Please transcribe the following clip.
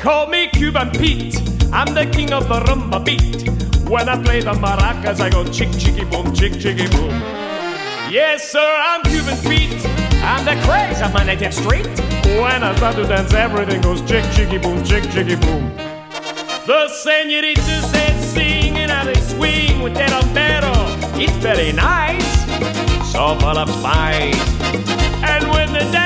call me Cuban Pete. I'm the king of the rumba beat. When I play the maracas, I go chick, chicky, boom, chick, chicky, boom. Yes, sir, I'm Cuban Pete. I'm the craze of my native street. When I start to dance, everything goes chick, chicky, boom, chick, chicky, boom. The señoritas said sing and how they swing with that altero. It's very nice, so full of spice. And when the